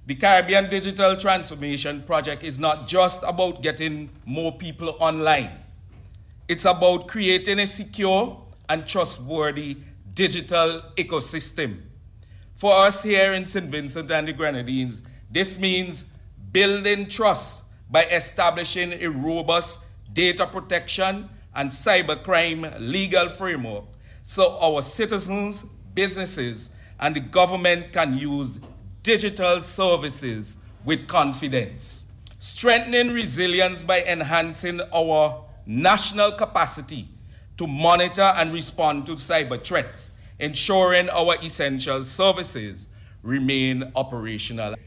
The Caribbean Digital Transformation Project is not just about getting more people online. It's about creating a secure and trustworthy digital ecosystem. For us here in St. Vincent and the Grenadines, this means building trust by establishing a robust data protection and cybercrime legal framework so our citizens, businesses, and the government can use digital services with confidence. Strengthening resilience by enhancing our national capacity to monitor and respond to cyber threats, ensuring our essential services remain operational.